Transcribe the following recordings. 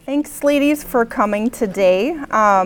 Thanks, ladies, for coming today.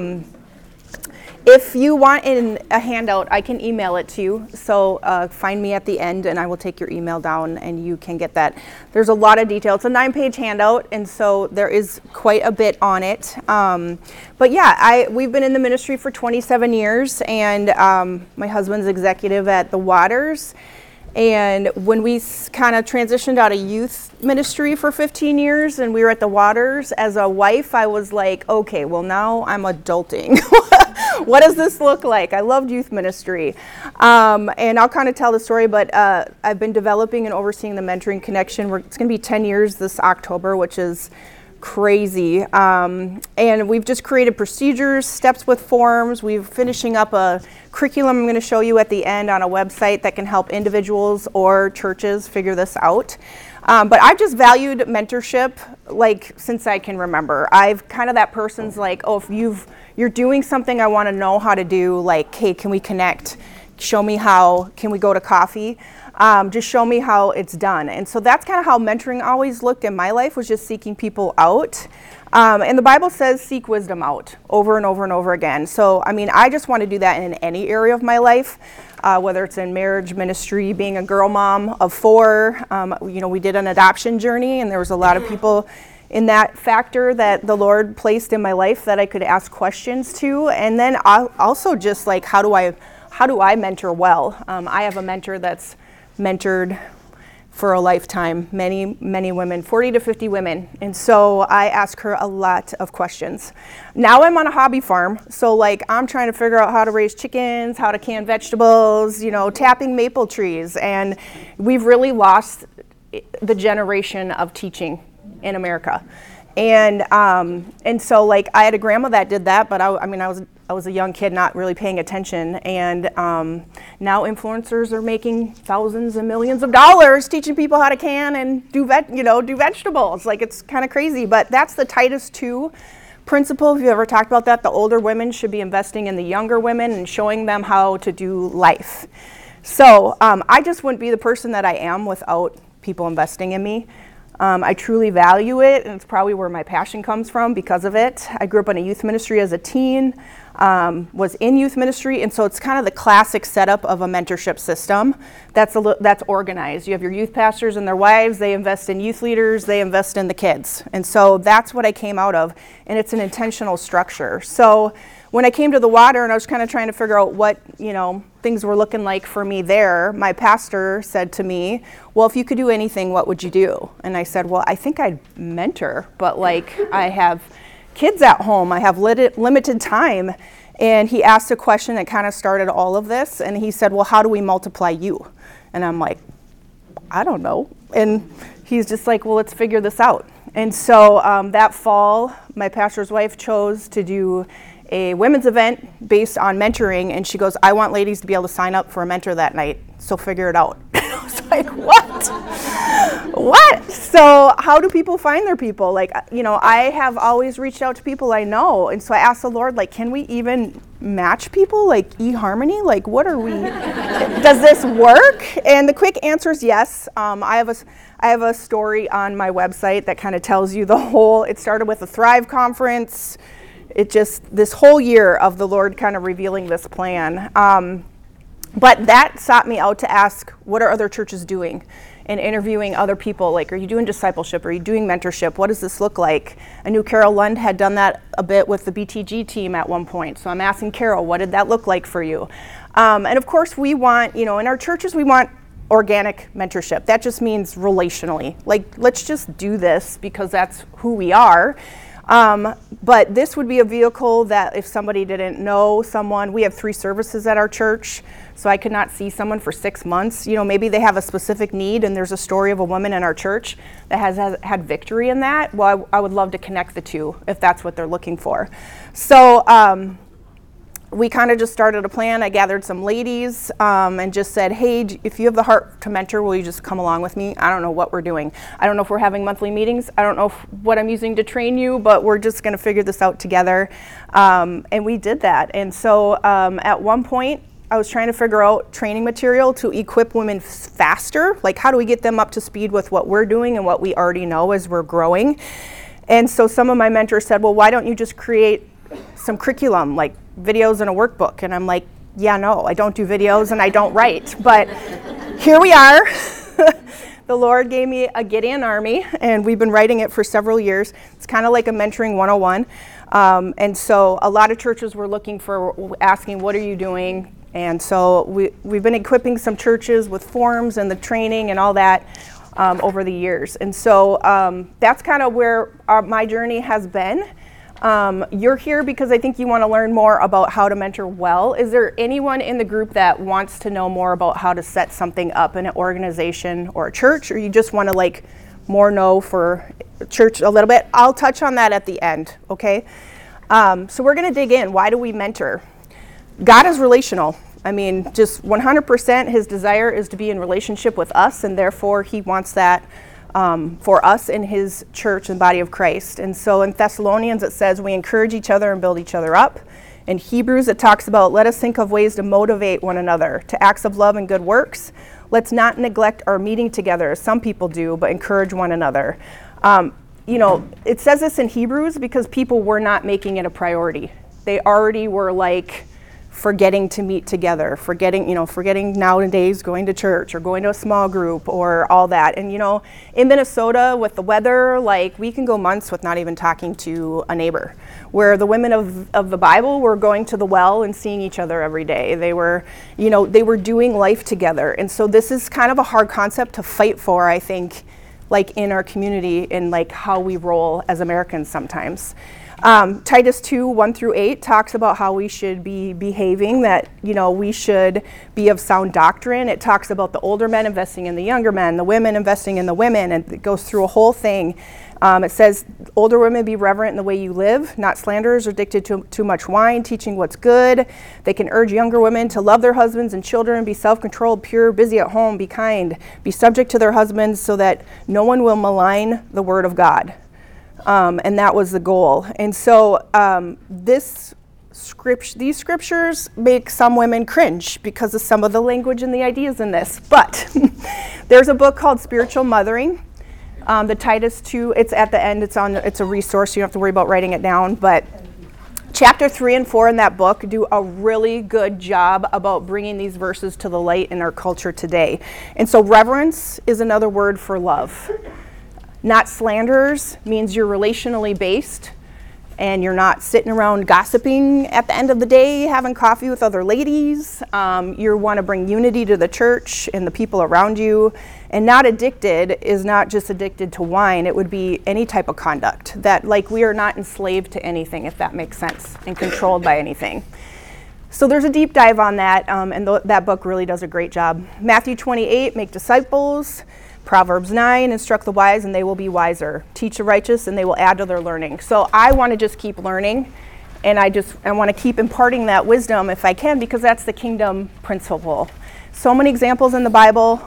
If you want a handout, I can email it to you. So find me at the end, and I will take your email down, and you can get that. There's a lot of detail. It's a 9-page handout, and so there is quite a bit on it. But yeah, we've been in the ministry for 27 years, and my husband's executive at the Waters. And when we kind of transitioned out of youth ministry for 15 years and we were at the Waters, as a wife, I was like, okay, well, now I'm adulting. What does this look like? I loved youth ministry. And I'll kind of tell the story, but I've been developing and overseeing the Mentoring Connection. It's going to be 10 years this October, which is crazy. And we've just created procedures, steps with forms. We're finishing up a curriculum I'm going to show you at the end on a website that can help individuals or churches figure this out. But I've just valued mentorship like since I can remember. I've kind of that person's like, oh, if you're doing something I want to know how to do, like, hey, can we connect? Show me how. Can we go to coffee? Just show me how it's done. And so that's kind of how mentoring always looked in my life, was just seeking people out. And the Bible says seek wisdom out over and over and over again. So, I mean, I just want to do that in any area of my life, whether it's in marriage, ministry, being a girl mom of 4. We did an adoption journey, and there was a lot of people in that factor that the Lord placed in my life that I could ask questions to. And then also just like, how do I mentor well? I have a mentor that's mentored for a lifetime, many women, 40 to 50 women. And so I ask her a lot of questions. Now I'm on a hobby farm, so like I'm trying to figure out how to raise chickens, how to can vegetables, tapping maple trees. And we've really lost the generation of teaching in America. And so like I had a grandma that did that, but I was a young kid not really paying attention, and now influencers are making thousands and millions of dollars teaching people how to can and do vegetables. Like, it's kind of crazy, but that's the Titus 2 principle. If you ever talked about that, the older women should be investing in the younger women and showing them how to do life. So I just wouldn't be the person that I am without people investing in me. I truly value it, and it's probably where my passion comes from because of it. I grew up in a youth ministry as a teen, was in youth ministry, and so it's kind of the classic setup of a mentorship system that's organized. You have your youth pastors and their wives, they invest in youth leaders, they invest in the kids. And so that's what I came out of, and it's an intentional structure. So when I came to the Water and I was kind of trying to figure out what, things were looking like for me there, my pastor said to me, well, if you could do anything, what would you do? And I said, well, I think I'd mentor, but like I have kids at home, I have limited time. And he asked a question that kind of started all of this, and he said, well, how do we multiply you? And I'm like, I don't know. And he's just like, well, let's figure this out. And so that fall, my pastor's wife chose to do a women's event based on mentoring, and she goes, I want ladies to be able to sign up for a mentor that night, so figure it out. I was like, what? So how do people find their people? Like, I have always reached out to people I know, and so I asked the Lord, like, can we even match people, like eHarmony? Like, what are we, does this work? And the quick answer is yes. I have a story on my website that kind of tells you it started with a Thrive conference. This whole year of the Lord kind of revealing this plan. But that sought me out to ask, what are other churches doing? And interviewing other people, like, are you doing discipleship? Are you doing mentorship? What does this look like? I knew Carol Lund had done that a bit with the BTG team at one point. So I'm asking Carol, what did that look like for you? And of course we want, in our churches, we want organic mentorship. That just means relationally. Like, let's just do this because that's who we are. But this would be a vehicle that if somebody didn't know someone, we have 3 services at our church, so I could not see someone for 6 months. Maybe they have a specific need and there's a story of a woman in our church that has had victory in that. Well, I would love to connect the two if that's what they're looking for. So we kind of just started a plan. I gathered some ladies and just said, hey, if you have the heart to mentor, will you just come along with me? I don't know what we're doing. I don't know if we're having monthly meetings. I don't know what I'm using to train you, but we're just going to figure this out together. And we did that. And so at one point, I was trying to figure out training material to equip women faster. Like, how do we get them up to speed with what we're doing and what we already know as we're growing? And so some of my mentors said, well, why don't you just create some curriculum, like videos and a workbook? And I'm like, yeah, no, I don't do videos and I don't write. But here we are. The Lord gave me a Gideon Army, and we've been writing it for several years. It's kind of like a mentoring 101. And so a lot of churches were looking for, asking, what are you doing? And so we've been equipping some churches with forms and the training and all that over the years. And so that's kind of where my journey has been. You're here because I think you want to learn more about how to mentor well. Is there anyone in the group that wants to know more about how to set something up in an organization or a church, or you just want to like more know for church a little bit? I'll touch on that at the end, okay? So we're going to dig in. Why do we mentor? God is relational. I mean, just 100% his desire is to be in relationship with us, and therefore he wants that for us in his church and body of Christ. And so in Thessalonians it says we encourage each other and build each other up. In Hebrews it talks about let us think of ways to motivate one another to acts of love and good works. Let's not neglect our meeting together as some people do, but encourage one another. You know, it says this in Hebrews because people were not making it a priority. They already were like forgetting to meet together, forgetting nowadays going to church or going to a small group or all that. And you know, in Minnesota with the weather, like we can go months with not even talking to a neighbor. Where the women of the Bible were going to the well and seeing each other every day. They were doing life together. And so this is kind of a hard concept to fight for, I think, like in our community and like how we roll as Americans sometimes. Titus 2:1-8 talks about how we should be behaving, that, you know, we should be of sound doctrine. It talks about the older men investing in the younger men, the women investing in the women, and it goes through a whole thing. It says, older women, be reverent in the way you live, not slanderers or addicted to too much wine, teaching what's good. They can urge younger women to love their husbands and children, be self-controlled, pure, busy at home, be kind, be subject to their husbands so that no one will malign the word of God. And that was the goal. And so these scriptures make some women cringe because of some of the language and the ideas in this. But there's a book called Spiritual Mothering. The Titus 2, it's at the end, it's a resource, you don't have to worry about writing it down, but chapter 3 and 4 in that book do a really good job about bringing these verses to the light in our culture today. And so reverence is another word for love. Not slanderers means you're relationally based and you're not sitting around gossiping at the end of the day, having coffee with other ladies. You want to bring unity to the church and the people around you. And not addicted is not just addicted to wine. It would be any type of conduct that, like, we are not enslaved to anything, if that makes sense, and controlled by anything. So there's a deep dive on that, and that book really does a great job. Matthew 28, make disciples. Proverbs 9, instruct the wise and they will be wiser. Teach the righteous and they will add to their learning. So I want to just keep learning, and I want to keep imparting that wisdom if I can, because that's the kingdom principle. So many examples in the Bible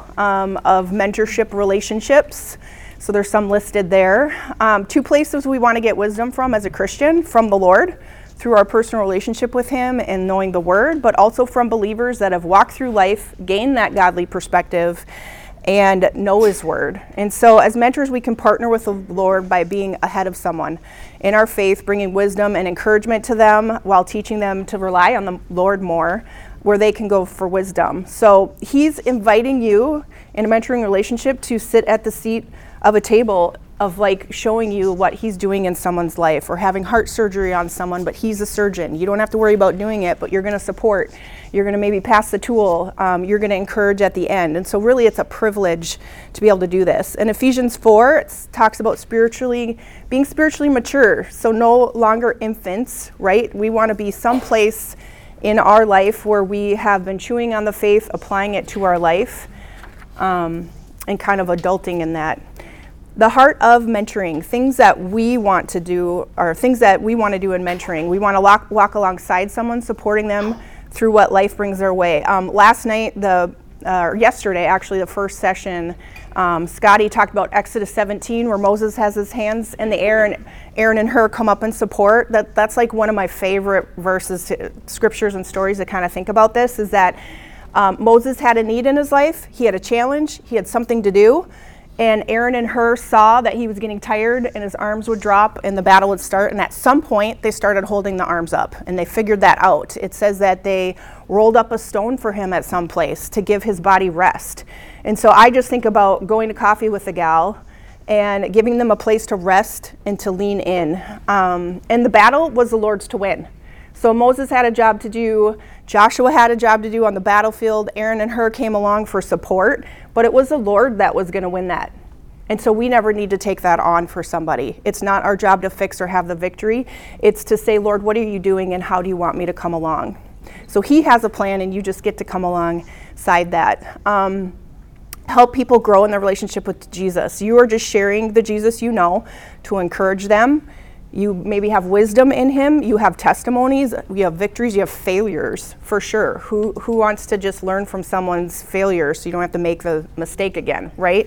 of mentorship relationships. So there's some listed there. 2 places we want to get wisdom from as a Christian: from the Lord, through our personal relationship with him and knowing the word, but also from believers that have walked through life, gained that godly perspective, and know his word. And so as mentors, we can partner with the Lord by being ahead of someone in our faith, bringing wisdom and encouragement to them while teaching them to rely on the Lord more, where they can go for wisdom. So he's inviting you in a mentoring relationship to sit at the seat of a table of, like, showing you what he's doing in someone's life, or having heart surgery on someone, but he's a surgeon. You don't have to worry about doing it, but you're going to support. You're going to maybe pass the tool. You're going to encourage at the end. And so really it's a privilege to be able to do this. In Ephesians 4, it talks about being spiritually mature. So no longer infants, right? We want to be someplace in our life where we have been chewing on the faith, applying it to our life, and kind of adulting in that. The heart of mentoring, things that we want to do, or things that we want to do in mentoring. We want to walk alongside someone, supporting them through what life brings their way. Last night, yesterday actually, the first session, Scotty talked about Exodus 17, where Moses has his hands in the air and Aaron and Hur come up and support. That's like one of my favorite verses, scriptures and stories to kind of think about this, is that Moses had a need in his life. He had a challenge. He had something to do. And Aaron and Hur saw that he was getting tired and his arms would drop and the battle would start. And at some point, they started holding the arms up and they figured that out. It says that they rolled up a stone for him at some place to give his body rest. And so I just think about going to coffee with a gal and giving them a place to rest and to lean in. And the battle was the Lord's to win. So Moses had a job to do, Joshua had a job to do on the battlefield, Aaron and Hur came along for support, but it was the Lord that was going to win that. And so we never need to take that on for somebody. It's not our job to fix or have the victory. It's to say, Lord, what are you doing and how do you want me to come along? So he has a plan and you just get to come alongside that. Help people grow in their relationship with Jesus. You are just sharing the Jesus you know to encourage them. You maybe have wisdom in him, you have testimonies, you have victories, you have failures, for sure. Who wants to just learn from someone's failure so you don't have to make the mistake again, right?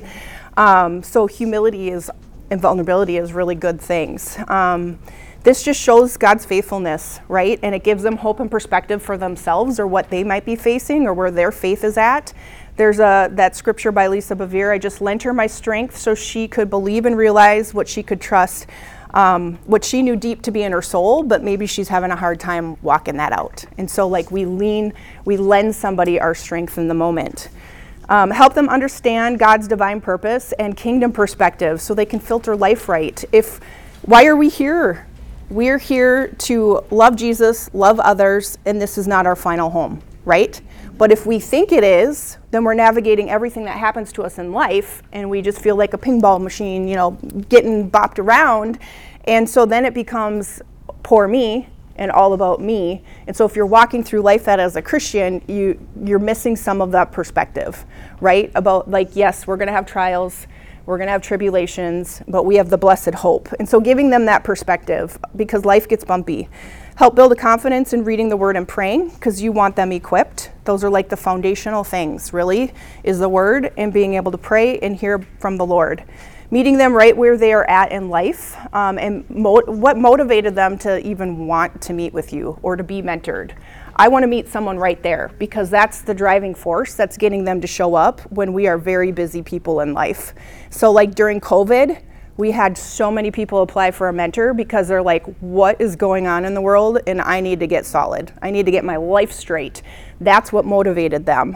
So humility and vulnerability is really good things. This just shows God's faithfulness, right? And it gives them hope and perspective for themselves or what they might be facing or where their faith is at. There's that scripture by Lisa Bevere, I just lent her my strength so she could believe and realize what she could trust. What she knew deep to be in her soul, but maybe she's having a hard time walking that out. And so like we lend somebody our strength in the moment. Help them understand God's divine purpose and kingdom perspective so they can filter life right. Why are we here? We're here to love Jesus, love others, and this is not our final home, right? But if we think it is, then we're navigating everything that happens to us in life and we just feel like a pinball machine, getting bopped around. And so then it becomes poor me and all about me. And so if you're walking through life that as a Christian, you're missing some of that perspective, right? About yes, we're going to have trials, we're going to have tribulations, but we have the blessed hope. And so giving them that perspective because life gets bumpy. Help build a confidence in reading the word and praying because you want them equipped. Those are like the foundational things, really, is the word and being able to pray and hear from the Lord. Meeting them right where they are at in life and what motivated them to even want to meet with you or to be mentored. I want to meet someone right there because that's the driving force that's getting them to show up when we are very busy people in life. So like during COVID, we had so many people apply for a mentor because they're like, what is going on in the world? And I need to get solid. I need to get my life straight. That's what motivated them.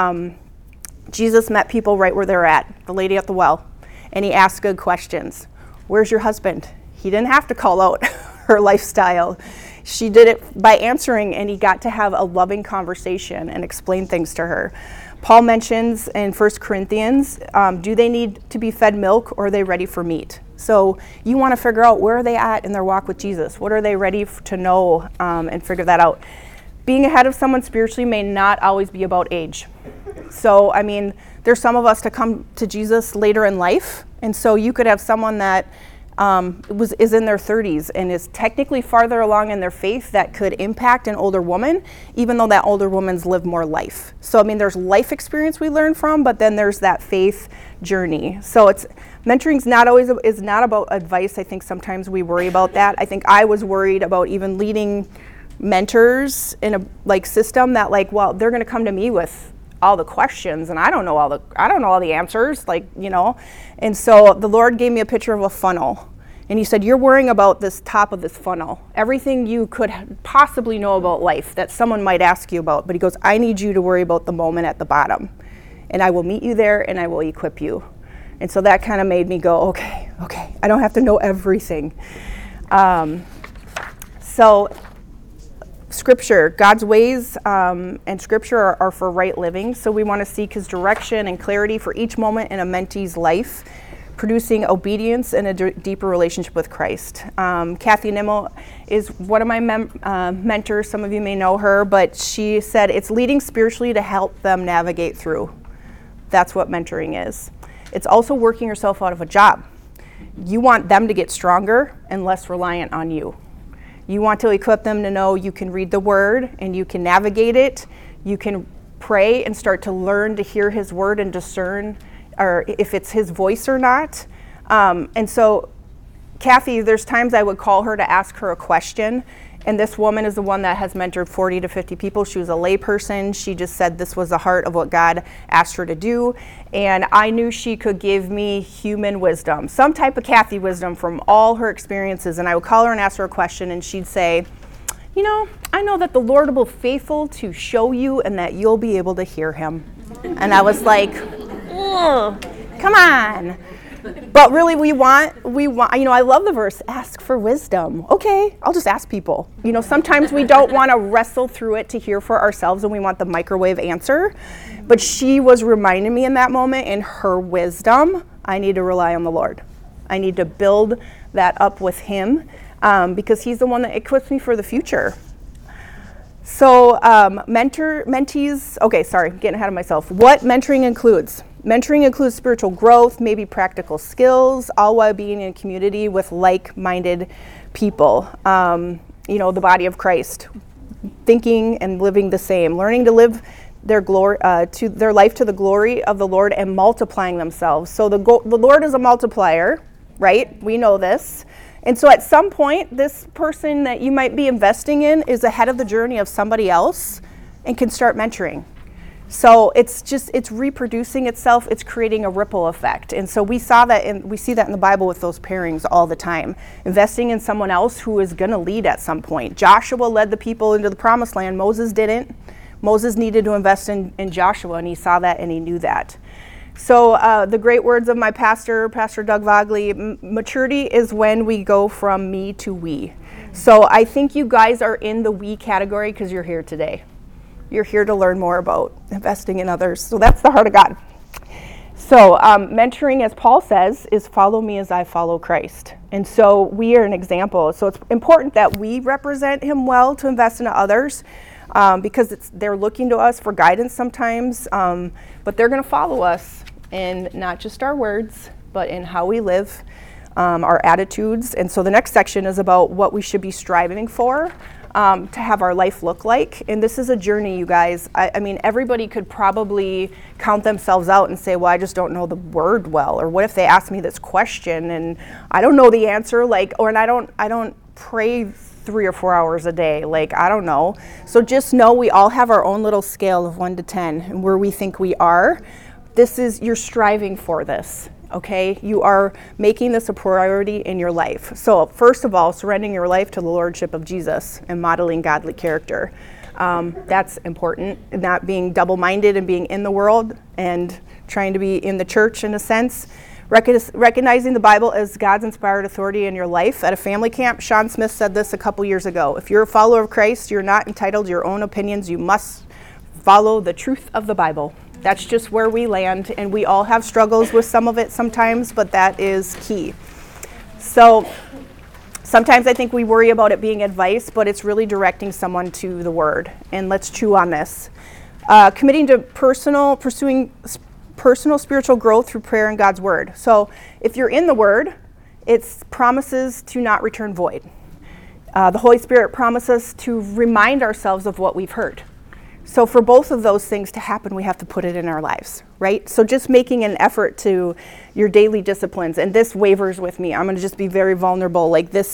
Jesus met people right where they're at, the lady at the well, and he asked good questions. Where's your husband? He didn't have to call out her lifestyle. She did it by answering, and he got to have a loving conversation and explain things to her. Paul mentions in 1 Corinthians, do they need to be fed milk or are they ready for meat? So you want to figure out where are they at in their walk with Jesus? What are they ready to know and figure that out? Being ahead of someone spiritually may not always be about age. So, there's some of us to come to Jesus later in life. And so you could have someone that is in their 30s and is technically farther along in their faith that could impact an older woman, even though that older woman's lived more life. So, there's life experience we learn from, but then there's that faith journey. So mentoring's is not about advice. I think sometimes we worry about that. I think I was worried about even leading mentors in a system that they're going to come to me with all the questions and I don't know all the answers, and so the Lord gave me a picture of a funnel and he said, you're worrying about this top of this funnel, everything you could possibly know about life that someone might ask you about, but he goes, I need you to worry about the moment at the bottom and I will meet you there and I will equip you. And so that kind of made me go, okay, I don't have to know everything. So Scripture, God's ways and Scripture are for right living. So we want to seek his direction and clarity for each moment in a mentee's life, producing obedience and a deeper relationship with Christ. Kathy Nimmel is one of my mentors. Some of you may know her, but she said it's leading spiritually to help them navigate through. That's what mentoring is. It's also working yourself out of a job. You want them to get stronger and less reliant on you. You want to equip them to know you can read the word and you can navigate it. You can pray and start to learn to hear his word and discern or if it's his voice or not. And so Kathy, there's times I would call her to ask her a question And this woman is the one that has mentored 40 to 50 people. She was a layperson. She just said this was the heart of what God asked her to do. And I knew she could give me human wisdom, some type of Kathy wisdom from all her experiences. And I would call her and ask her a question, and she'd say, you know, I know that the Lord will be faithful to show you and that you'll be able to hear him. And I was like, come on. But really, we want, you know, I love the verse, ask for wisdom. Okay, I'll just ask people. You know, sometimes we don't want to wrestle through it to hear for ourselves and we want the microwave answer. But she was reminding me in that moment, in her wisdom, I need to rely on the Lord. I need to build that up with him because he's the one that equips me for the future. So mentees, okay, sorry, getting ahead of myself. What mentoring includes? Mentoring includes spiritual growth, maybe practical skills, all while being in a community with like-minded people. You know, the body of Christ, thinking and living the same, learning to live their glory, to their life to the glory of the Lord, and multiplying themselves. So the Lord is a multiplier, right? We know this. And so at some point, this person that you might be investing in is ahead of the journey of somebody else and can start mentoring. So it's reproducing itself. It's creating a ripple effect. And so we see that in the Bible with those pairings all the time. Investing in someone else who is going to lead at some point. Joshua led the people into the promised land. Moses didn't. Moses needed to invest in Joshua, and he saw that and he knew that. So the great words of my pastor, Pastor Doug Vogley, maturity is when we go from me to we. So I think you guys are in the we category because you're here today. You're here to learn more about investing in others. So that's the heart of God. So mentoring, as Paul says, is follow me as I follow Christ. And so we are an example. So it's important that we represent him well to invest in others because they're looking to us for guidance sometimes, but they're going to follow us in not just our words, but in how we live, our attitudes. And so the next section is about what we should be striving for. To have our life look like. And this is a journey, you guys. I mean, everybody could probably count themselves out and say, well, I just don't know the word well. Or what if they ask me this question and I don't know the answer, and I don't pray 3 or 4 hours a day. I don't know. So just know we all have our own little scale of 1 to 10 and where we think we are. You're striving for this. Okay, you are making this a priority in your life. So first of all, surrendering your life to the Lordship of Jesus and modeling godly character. That's important, not being double-minded and being in the world and trying to be in the church in a sense. Recognizing the Bible as God's inspired authority in your life. At a family camp, Sean Smith said this a couple years ago. If you're a follower of Christ, you're not entitled to your own opinions. You must follow the truth of the Bible. That's just where we land, and we all have struggles with some of it sometimes, but that is key. So sometimes I think we worry about it being advice, but it's really directing someone to the Word, and let's chew on this. Committing to pursuing personal spiritual growth through prayer and God's Word. So if you're in the Word, it promises to not return void. The Holy Spirit promises to remind ourselves of what we've heard. So for both of those things to happen, we have to put it in our lives, right? So just making an effort to your daily disciplines, and this wavers with me. I'm going to just be very vulnerable.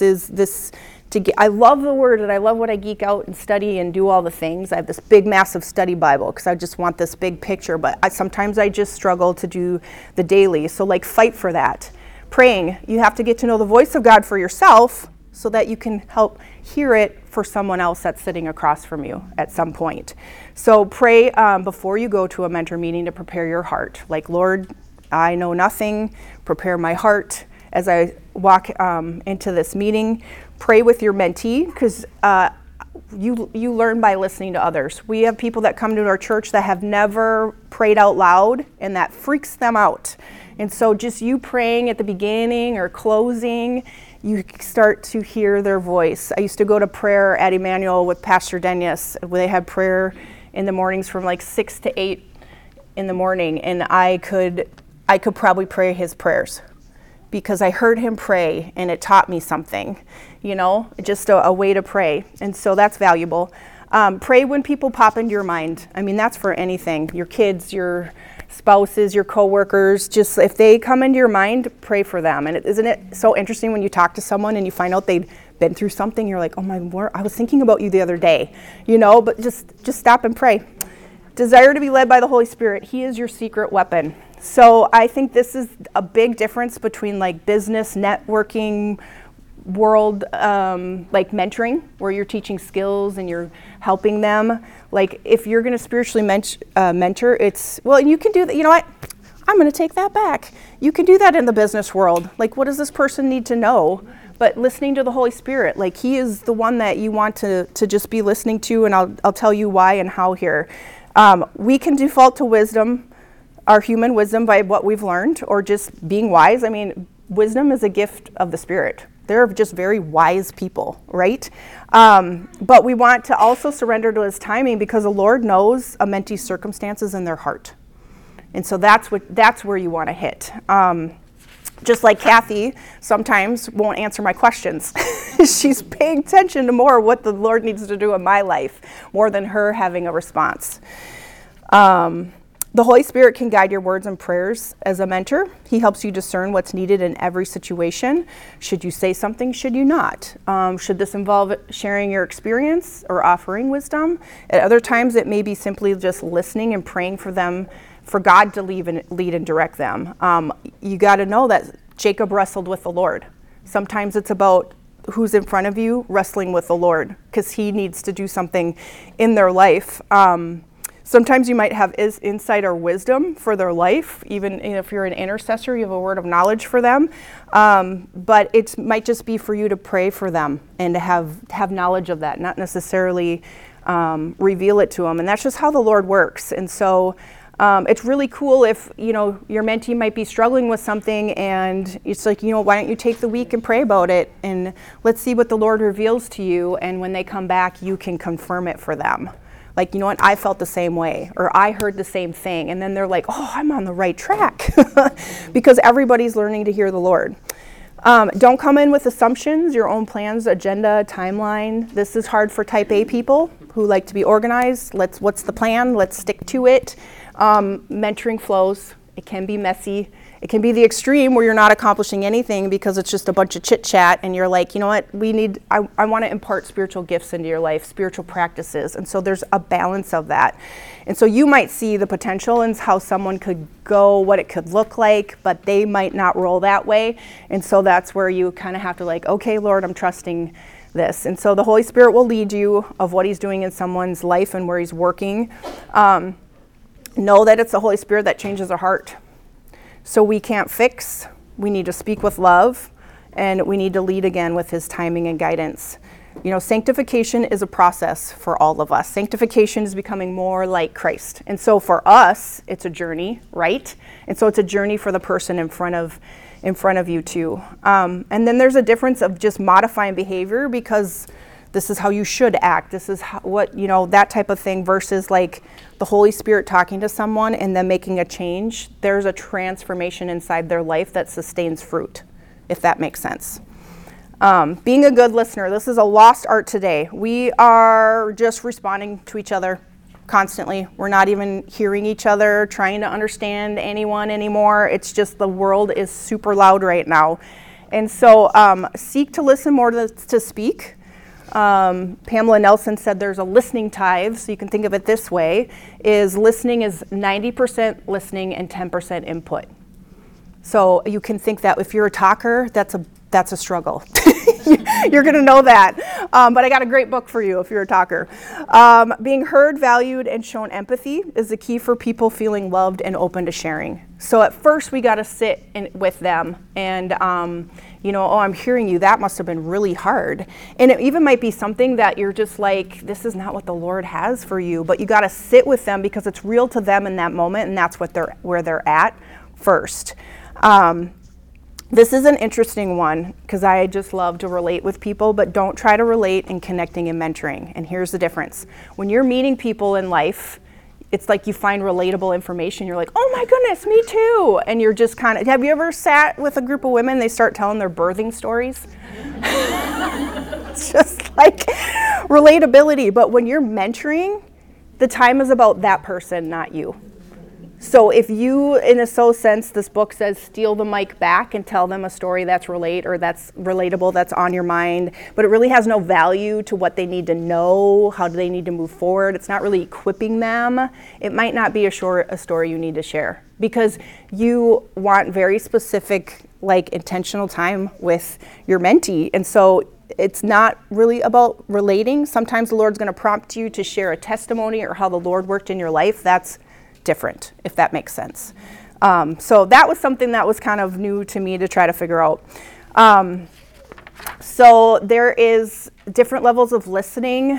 I love the Word, and I love when I geek out and study and do all the things. I have this big, massive study Bible because I just want this big picture, but sometimes I just struggle to do the daily. So fight for that. Praying, you have to get to know the voice of God for yourself so that you can help hear it for someone else that's sitting across from you at some point. So pray before you go to a mentor meeting to prepare your heart. Lord, I know nothing. Prepare my heart as I walk into this meeting. Pray with your mentee because you learn by listening to others. We have people that come to our church that have never prayed out loud, and that freaks them out. And so just you praying at the beginning or closing, you start to hear their voice. I used to go to prayer at Emmanuel with Pastor Dennis, where they had prayer in the mornings from 6 to 8 in the morning, and I could probably pray his prayers because I heard him pray and it taught me something, just a way to pray. And so that's valuable. Pray when people pop into your mind. I mean, that's for anything. Your kids, your spouses, your coworkers, just if they come into your mind, pray for them. And isn't it so interesting when you talk to someone and you find out they'd been through something, you're like, oh my Lord, I was thinking about you the other day, but just stop and pray. Desire to be led by the Holy Spirit. He is your secret weapon. So I think this is a big difference between like business, networking, world, like mentoring, where you're teaching skills and you're helping them. Like if you're going to spiritually mentor, and you can do that. You know what? I'm going to take that back. You can do that in the business world. Like, what does this person need to know? But listening to the Holy Spirit, like he is the one that you want to just be listening to, and I'll tell you why and how here. We can default to wisdom, our human wisdom, by what we've learned, or just being wise. I mean, wisdom is a gift of the Spirit. They're just very wise people, right? But we want to also surrender to his timing, because the Lord knows a mentee's circumstances in their heart. And so that's where you want to hit. Just like Kathy sometimes won't answer my questions. She's paying attention to more what the Lord needs to do in my life, more than her having a response. The Holy Spirit can guide your words and prayers as a mentor. He helps you discern what's needed in every situation. Should you say something? Should you not? Should this involve sharing your experience or offering wisdom? At other times, it may be simply just listening and praying for them, for God to lead and direct them. You got to know that Jacob wrestled with the Lord. Sometimes it's about who's in front of you wrestling with the Lord, because he needs to do something in their life. Sometimes you might have insight or wisdom for their life. Even if you're an intercessor, you have a word of knowledge for them. But it might just be for you to pray for them and to have knowledge of that, not necessarily reveal it to them. And that's just how the Lord works. And so it's really cool if, your mentee might be struggling with something, and it's like, why don't you take the week and pray about it, and let's see what the Lord reveals to you. And when they come back, you can confirm it for them. Like, you know what, I felt the same way, or I heard the same thing. And then they're like, oh, I'm on the right track, because everybody's learning to hear the Lord. Don't come in with assumptions, your own plans, agenda, timeline. This is hard for type A people who like to be organized. What's the plan? Let's stick to it. Mentoring flows. It can be messy. It can be the extreme where you're not accomplishing anything because it's just a bunch of chit chat, and you're like, you know what, I want to impart spiritual gifts into your life, spiritual practices. And so there's a balance of that. And so you might see the potential in how someone could go, what it could look like, but they might not roll that way. And so that's where you kind of have to like, okay, Lord, I'm trusting this. And so the Holy Spirit will lead you of what he's doing in someone's life and where he's working. Know that it's the Holy Spirit that changes their heart. So we can't fix, we need to speak with love, and we need to lead again with his timing and guidance. Sanctification is a process for all of us. Sanctification is becoming more like Christ. And so for us, it's a journey, right? And so it's a journey for the person in front of you too. And then there's a difference of just modifying behavior, because this is how you should act. This is that type of thing, versus like the Holy Spirit talking to someone and then making a change. There's a transformation inside their life that sustains fruit, if that makes sense. Being a good listener. This is a lost art today. We are just responding to each other constantly. We're not even hearing each other, trying to understand anyone anymore. It's just the world is super loud right now. And so seek to listen more to speak. Pamela Nelson said there's a listening tithe, so you can think of it this way, is listening is 90% listening and 10% input. So you can think that if you're a talker, that's a struggle. You're going to know that. But I got a great book for you if you're a talker. Being heard, valued, and shown empathy is the key for people feeling loved and open to sharing. So at first we got to sit with them and, I'm hearing you. That must have been really hard. And it even might be something that you're just like, this is not what the Lord has for you. But you got to sit with them because it's real to them in that moment, and that's where they're at first. This is an interesting one because I just love to relate with people, but don't try to relate in connecting and mentoring. And here's the difference. When you're meeting people in life, it's like you find relatable information. You're like, oh my goodness, me too. And you're just kind of, have you ever sat with a group of women, they start telling their birthing stories? It's just like relatability. But when you're mentoring, the time is about that person, not you. So if you, in a sense, this book says steal the mic back and tell them a story that's that's relatable, that's on your mind, but it really has no value to what they need to know, how do they need to move forward. It's not really equipping them. It might not be a story you need to share because you want very specific, like intentional time with your mentee. And so it's not really about relating. Sometimes the Lord's going to prompt you to share a testimony or how the Lord worked in your life. That's different, if that makes sense. So that was something that was kind of new to me to try to figure out. So there is different levels of listening.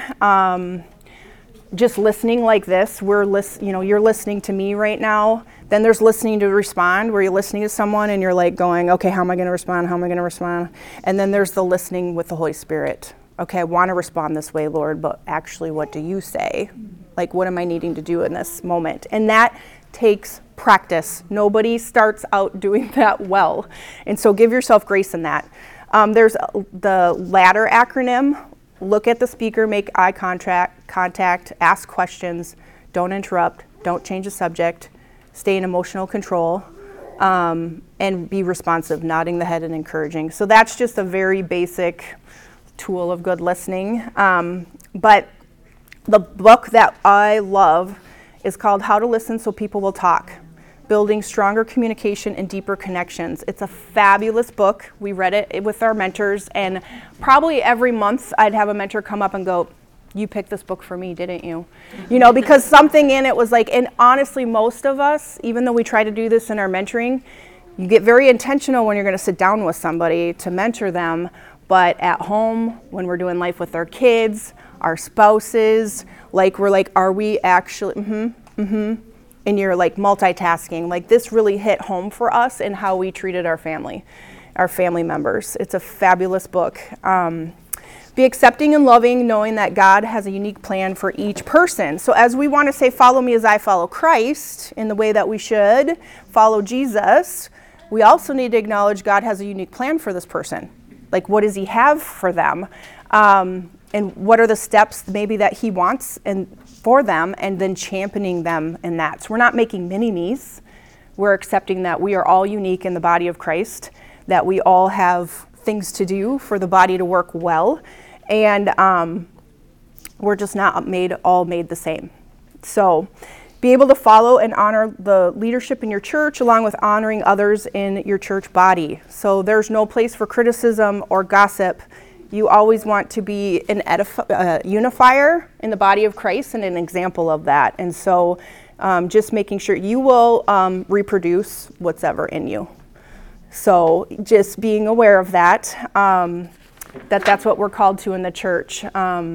Just listening like this, you're listening to me right now. Then there's listening to respond, where you're listening to someone and you're like going, okay, how am I going to respond? How am I going to respond? And then there's the listening with the Holy Spirit. Okay, I want to respond this way, Lord, but actually, what do you say? Like, what am I needing to do in this moment? And that takes practice. Nobody starts out doing that well. And so give yourself grace in that. There's the LADDER acronym. Look at the speaker, make eye contact, ask questions, don't interrupt, don't change the subject, stay in emotional control, and be responsive, nodding the head and encouraging. So that's just a very basic tool of good listening. But the book that I love is called How to Listen So People Will Talk, Building Stronger Communication and Deeper Connections. It's a fabulous book. We read it with our mentors, and probably every month I'd have a mentor come up and go, you picked this book for me, didn't you? Because something in it was like, and honestly, most of us, even though we try to do this in our mentoring, you get very intentional when you're going to sit down with somebody to mentor them. But at home, when we're doing life with our kids, our spouses, we're like, are we actually, and you're like multitasking. Like this really hit home for us in how we treated our family members. It's a fabulous book. Be accepting and loving, knowing that God has a unique plan for each person. So as we want to say, follow me as I follow Christ in the way that we should follow Jesus, we also need to acknowledge God has a unique plan for this person. Like, what does he have for them? And what are the steps maybe that he wants and for them, and then championing them in that. So we're not making mini-me's. We're accepting that we are all unique in the body of Christ, that we all have things to do for the body to work well, and we're just not all made the same. So be able to follow and honor the leadership in your church along with honoring others in your church body. So there's no place for criticism or gossip. You always want to be an unifier in the body of Christ and an example of that. And so just making sure you will reproduce what's ever in you. So just being aware of that, that's what we're called to in the church.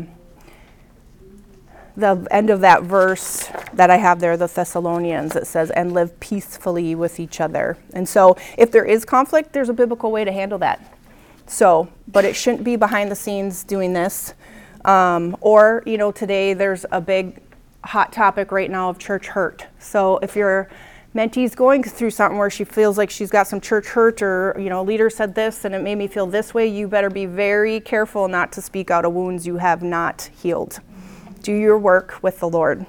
The end of that verse that I have there, the Thessalonians, it says, and live peacefully with each other. And so if there is conflict, there's a biblical way to handle that. So, but it shouldn't be behind the scenes doing this. Or, today there's a big hot topic right now of church hurt. So if your mentee's going through something where she feels like she's got some church hurt, or, a leader said this and it made me feel this way, you better be very careful not to speak out of wounds you have not healed. Do your work with the Lord.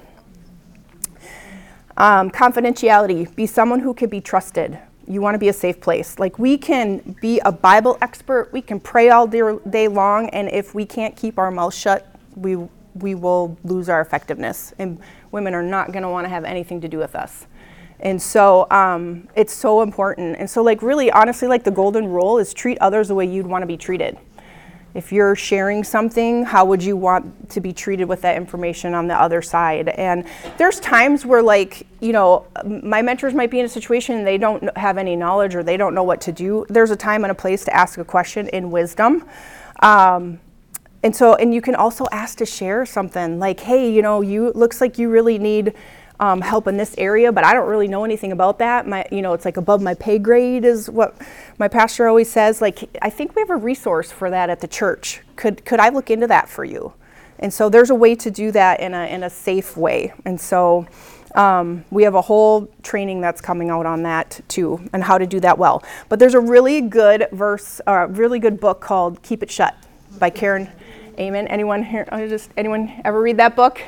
Confidentiality. Be someone who can be trusted. You want to be a safe place. Like, we can be a Bible expert. We can pray all day long. And if we can't keep our mouth shut, we will lose our effectiveness. And women are not going to want to have anything to do with us. And so it's so important. And so, really, honestly, the golden rule is treat others the way you'd want to be treated. If you're sharing something, how would you want to be treated with that information on the other side? And there's times where, my mentors might be in a situation and they don't have any knowledge or they don't know what to do. There's a time and a place to ask a question in wisdom. And you can also ask to share something like, hey, you looks like you really need help in this area, but I don't really know anything about that. It's above my pay grade is what my pastor always says. I think we have a resource for that at the church. Could I look into that for you? And so there's a way to do that in a safe way. And so we have a whole training that's coming out on that too, and how to do that well. But there's a really good really good book called Keep It Shut by Karen Amen. Anyone here? Anyone ever read that book?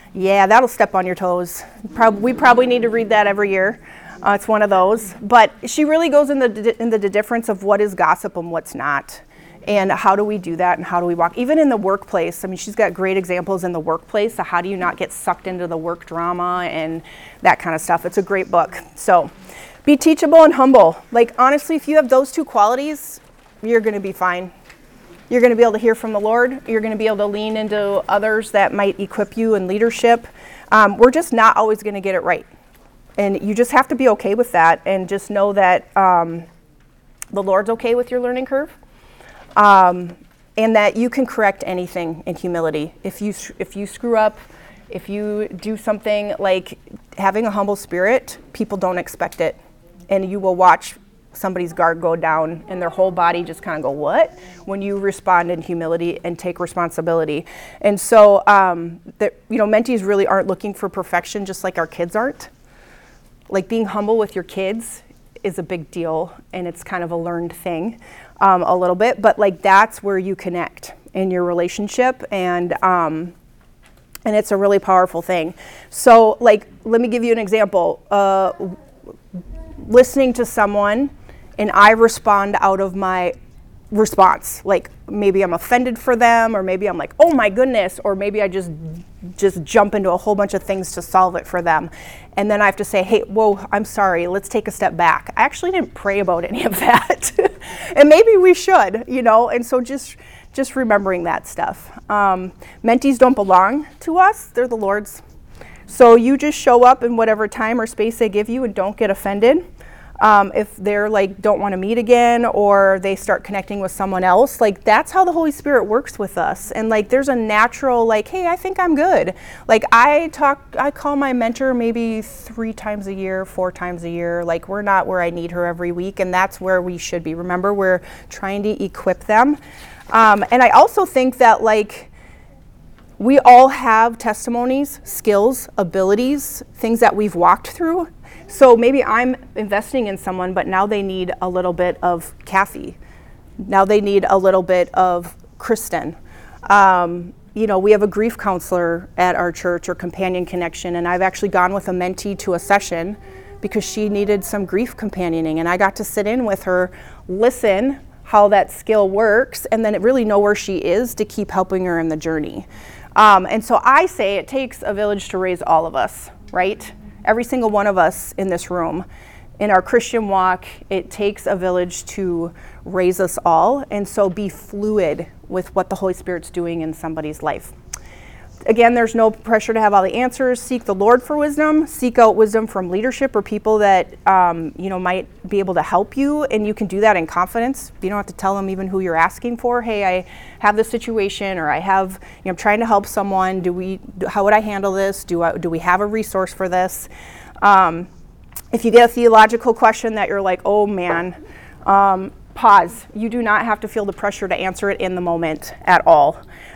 Yeah, that'll step on your toes. We probably need to read that every year. It's one of those. But she really goes in the difference of what is gossip and what's not. And how do we do that and how do we walk? Even in the workplace, I mean, she's got great examples in the workplace. So how do you not get sucked into the work drama and that kind of stuff? It's a great book. So be teachable and humble. Like, honestly, if you have those two qualities, you're going to be fine. You're going to be able to hear from the Lord. You're going to be able to lean into others that might equip you in leadership. We're just not always going to get it right. And you just have to be okay with that and just know that the Lord's okay with your learning curve. And that you can correct anything in humility. If you screw up, if you do something, like having a humble spirit, people don't expect it. And you will watch somebody's guard go down and their whole body just kind of go, what? When you respond in humility and take responsibility. And so, mentees really aren't looking for perfection, just like our kids aren't. Like, being humble with your kids is a big deal, and it's kind of a learned thing a little bit, but like that's where you connect in your relationship, and it's a really powerful thing. So, like, let me give you an example. Listening to someone and I respond out of my response. Like, maybe I'm offended for them, or maybe I'm like, oh my goodness, or maybe I just jump into a whole bunch of things to solve it for them. And then I have to say, hey, whoa, I'm sorry, let's take a step back. I actually didn't pray about any of that. And maybe we should, and so just remembering that stuff. Mentees don't belong to us, they're the Lord's. So you just show up in whatever time or space they give you and don't get offended. If they're like, don't want to meet again, or they start connecting with someone else, like, that's how the Holy Spirit works with us. And like, there's a natural, like, hey, I think I'm good. Like, I call my mentor maybe 3 times a year, 4 times a year. Like, we're not where I need her every week, and that's where we should be. Remember, we're trying to equip them. And I also think that, like, we all have testimonies, skills, abilities, things that we've walked through. So maybe I'm investing in someone, but now they need a little bit of Kathy. Now they need a little bit of Kristen. We have a grief counselor at our church, or Companion Connection, and I've actually gone with a mentee to a session because she needed some grief companioning, and I got to sit in with her, listen how that skill works, and then really know where she is to keep helping her in the journey. And so I say it takes a village to raise all of us, right? Every single one of us in this room. In our Christian walk, it takes a village to raise us all, and so be fluid with what the Holy Spirit's doing in somebody's life. Again, there's no pressure to have all the answers. Seek the Lord for wisdom. Seek out wisdom from leadership or people that might be able to help you, and you can do that in confidence. You don't have to tell them even who you're asking for. Hey, I have this situation, or I'm trying to help someone. How would I handle this? Do we have a resource for this? If you get a theological question that you're like, oh man, pause. You do not have to feel the pressure to answer it in the moment at all.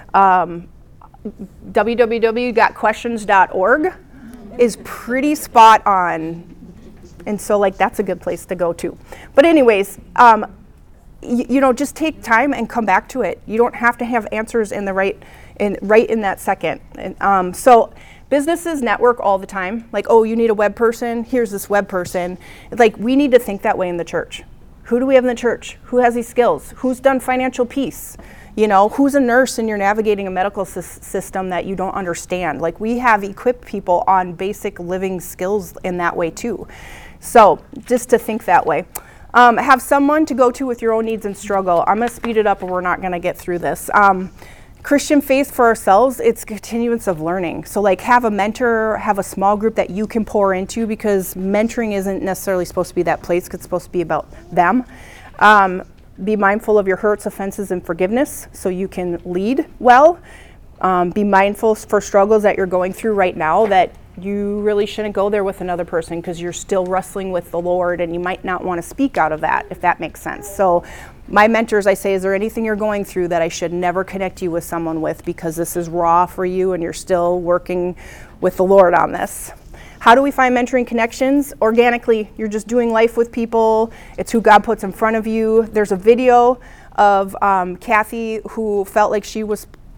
www.gotquestions.org is pretty spot on, and so like that's a good place to go to. But anyways, just take time and come back to it. You don't have to have answers right in that second. And so businesses network all the time. Like, oh, you need a web person, here's this web person. Like, we need to think that way in the church. Who do we have in the church? Who has these skills? Who's done financial peace? Who's a nurse and you're navigating a medical system that you don't understand? Like, we have equipped people on basic living skills in that way too. So just to think that way. Have someone to go to with your own needs and struggle. I'm going to speed it up or we're not going to get through this. Christian faith for ourselves, it's continuance of learning. So like, have a mentor, have a small group that you can pour into, because mentoring isn't necessarily supposed to be that place, it's supposed to be about them. Be mindful of your hurts, offenses, and forgiveness so you can lead well. Be mindful for struggles that you're going through right now that you really shouldn't go there with another person, because you're still wrestling with the Lord and you might not want to speak out of that, if that makes sense. So my mentors, I say, is there anything you're going through that I should never connect you with someone with, because this is raw for you and you're still working with the Lord on this? How do we find mentoring connections? Organically. You're just doing life with people. It's who God puts in front of you. There's a video of Kathy, who felt like she was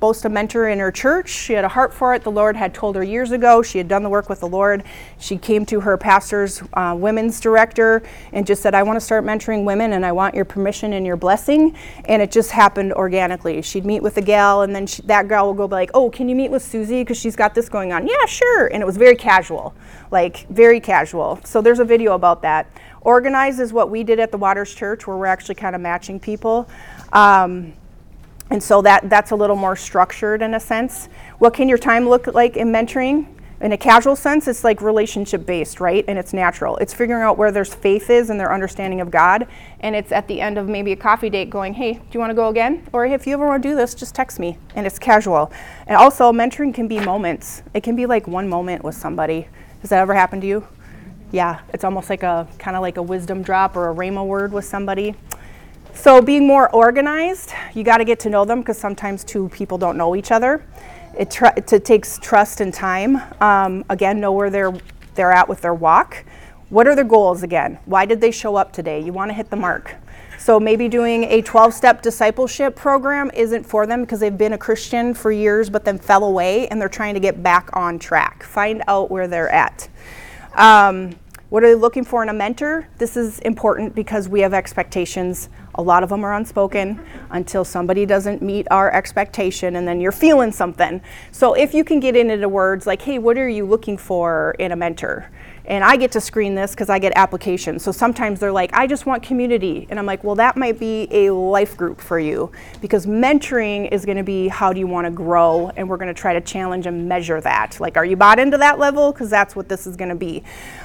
supposed to mentor in her church. She had a heart for it. The Lord had told her years ago. She had done the work with the Lord. She came to her pastor's women's director and just said, I want to start mentoring women, and I want your permission and your blessing. And it just happened organically. She'd meet with a gal, and then that gal would go like, oh, can you meet with Susie because she's got this going on? Yeah, sure. And it was very casual, like very casual. So there's a video about that. Organize is what we did at the Waters Church, where we're actually kind of matching people. And so that's a little more structured in a sense. What can your time look like in mentoring? In a casual sense, it's like relationship based, right? And it's natural. It's figuring out where there's faith is and their understanding of God. And it's at the end of maybe a coffee date going, hey, do you want to go again? Or hey, if you ever want to do this, just text me. And it's casual. And also mentoring can be moments. It can be like one moment with somebody. Has that ever happened to you? Yeah, it's almost like a kind of like a wisdom drop or a rhema word with somebody. So being more organized, you got to get to know them because sometimes two people don't know each other. It takes trust and time. Again, know where they're at with their walk. What are their goals again? Why did they show up today? You want to hit the mark. So maybe doing a 12-step discipleship program isn't for them because they've been a Christian for years but then fell away and they're trying to get back on track. Find out where they're at. What are they looking for in a mentor? This is important because we have expectations. A lot of them are unspoken until somebody doesn't meet our expectation and then you're feeling something. So if you can get into the words like, hey, what are you looking for in a mentor? And I get to screen this because I get applications. So sometimes they're like, I just want community. And I'm like, well, that might be a life group for you because mentoring is going to be how do you want to grow? And we're going to try to challenge and measure that. Like, are you bought into that level? Because that's what this is going to be.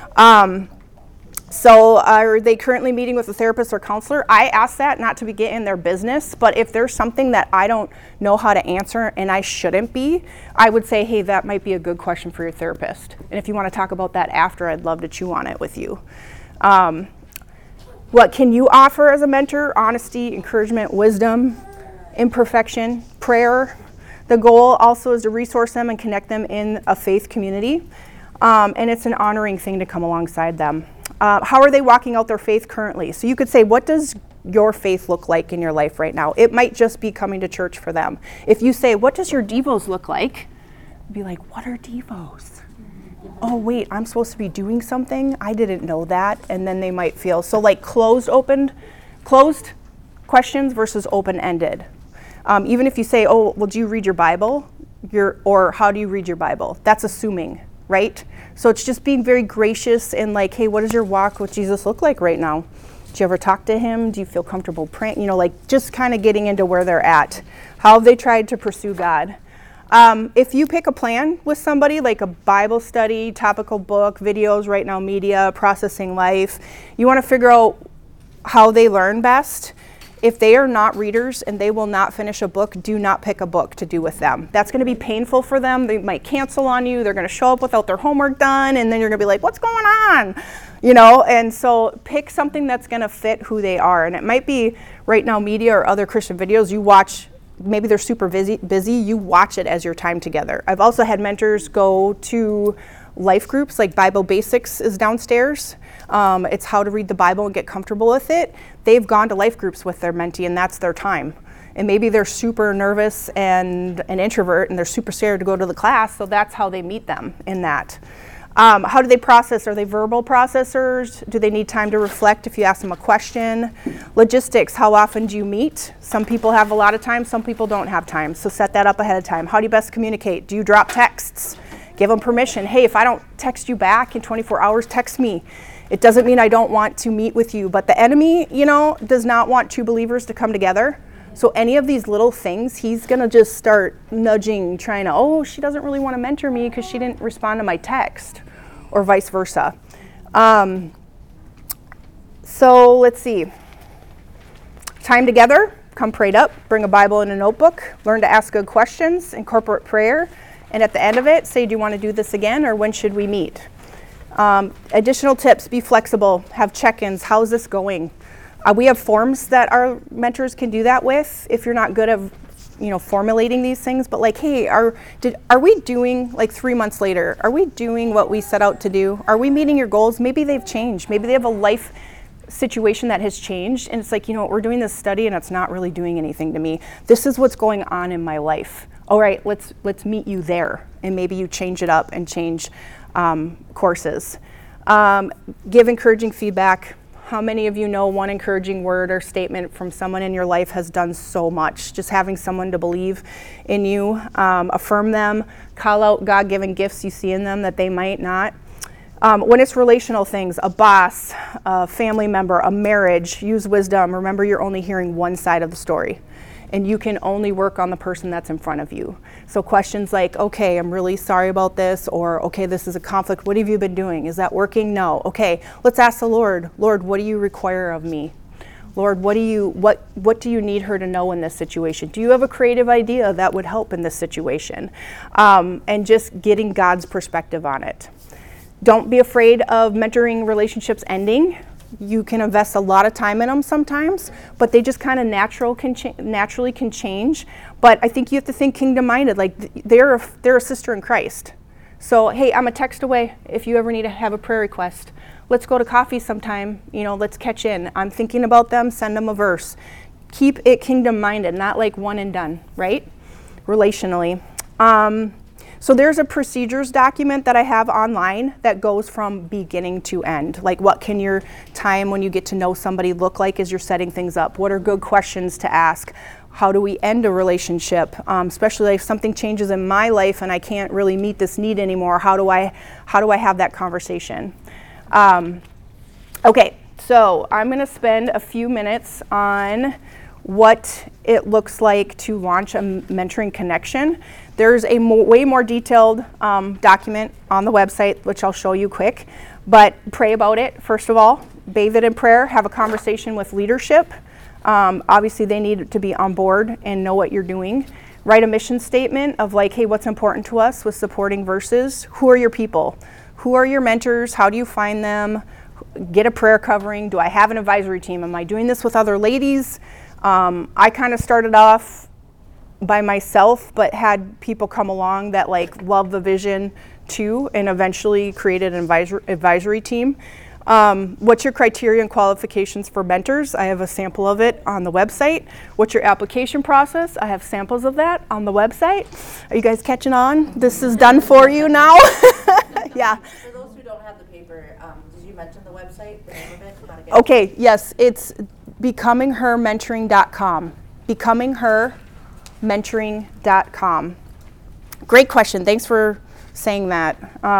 So are they currently meeting with a therapist or counselor? I ask that not to get in their business, but if there's something that I don't know how to answer and I shouldn't be, I would say, hey, that might be a good question for your therapist. And if you want to talk about that after, I'd love to chew on it with you. What can you offer as a mentor? Honesty, encouragement, wisdom, imperfection, prayer. The goal also is to resource them and connect them in a faith community. And it's an honoring thing to come alongside them. How are they walking out their faith currently? So you could say, what does your faith look like in your life right now? It might just be coming to church for them. If you say, what does your devos look like? Be like, what are devos? Oh, wait, I'm supposed to be doing something? I didn't know that. And then they might feel, so like closed questions versus open-ended. Even if you say, oh, well, do you read your Bible? Or how do you read your Bible? That's assuming, right? So it's just being very gracious and like, hey, what does your walk with Jesus look like right now? Do you ever talk to him? Do you feel comfortable praying? You know, like just kind of getting into where they're at. How have they tried to pursue God? If you pick a plan with somebody, like a Bible study, topical book, videos, Right Now Media, Processing Life, you want to figure out how they learn best. If they are not readers and they will not finish a book, do not pick a book to do with them. That's going to be painful for them. They might cancel on you. They're going to show up without their homework done, and then you're going to be like, what's going on? You know, and so pick something that's going to fit who they are. And it might be Right Now Media or other Christian videos you watch. Maybe they're super busy. You watch it as your time together. I've also had mentors go to life groups, like Bible Basics is downstairs. It's how to read the Bible and get comfortable with it. They've gone to life groups with their mentee and that's their time. And maybe they're super nervous and an introvert and they're super scared to go to the class, so that's how they meet them in that. How do they process? Are they verbal processors? Do they need time to reflect if you ask them a question? Logistics, how often do you meet? Some people have a lot of time, some people don't have time, so set that up ahead of time. How do you best communicate? Do you drop texts? Give them permission. Hey, if I don't text you back in 24 hours, text me. It doesn't mean I don't want to meet with you, but the enemy, you know, does not want two believers to come together. So any of these little things, he's going to just start nudging, trying to, oh, she doesn't really want to mentor me because she didn't respond to my text, or vice versa. So let's see. Time together, come prayed up, bring a Bible and a notebook, learn to ask good questions, incorporate prayer, and at the end of it, say, do you want to do this again, or when should we meet? Additional tips, be flexible, have check-ins, how's this going? We have forms that our mentors can do that with if you're not good at, you know, formulating these things, but like, hey, are we doing, like 3 months later, are we doing what we set out to do? Are we meeting your goals? Maybe they've changed. Maybe they have a life situation that has changed, and it's like, you know what, we're doing this study and it's not really doing anything to me. This is what's going on in my life. All right, let's meet you there, and maybe you change it up and change courses. Give encouraging feedback. How many of you know one encouraging word or statement from someone in your life has done so much? Just having someone to believe in you, affirm them, call out God-given gifts you see in them that they might not. When it's relational things, a boss, a family member, a marriage, use wisdom. Remember, you're only hearing one side of the story, and you can only work on the person that's in front of you. So questions like, okay, I'm really sorry about this, or okay, this is a conflict. What have you been doing? Is that working? No. Okay, let's ask the Lord. Lord, what do you require of me? Lord, what do you need her to know in this situation? Do you have a creative idea that would help in this situation? And just getting God's perspective on it. Don't be afraid of mentoring relationships ending. You can invest a lot of time in them sometimes, but they just kind of naturally can change. But I think you have to think kingdom-minded, like they're a sister in Christ. So, hey, I'm a text away if you ever need to have a prayer request. Let's go to coffee sometime, let's catch in. I'm thinking about them, send them a verse. Keep it kingdom-minded, not like one and done, right? Relationally. So there's a procedures document that I have online that goes from beginning to end. Like, what can your time when you get to know somebody look like as you're setting things up? What are good questions to ask? How do we end a relationship? Especially if something changes in my life and I can't really meet this need anymore, how do I have that conversation? Okay, so I'm gonna spend a few minutes on what it looks like to launch a mentoring connection. There's a way more detailed document on the website, which I'll show you quick, but pray about it, first of all. Bathe it in prayer, have a conversation with leadership. Obviously, they need to be on board and know what you're doing. Write a mission statement of like, hey, what's important to us with supporting verses? Who are your people? Who are your mentors? How do you find them? Get a prayer covering. Do I have an advisory team? Am I doing this with other ladies? I kind of started off by myself, but had people come along that like love the vision too, and eventually created an advisory team. What's your criteria and qualifications for mentors? I have a sample of it on the website. What's your application process? I have samples of that on the website. Are you guys catching on? This is done for you now. Yeah. For those who don't have the paper, did you mention the website, the name of it? Okay, yes, it's becominghermentoring.com. Becominghermentoring.com. Great question. Thanks for saying that.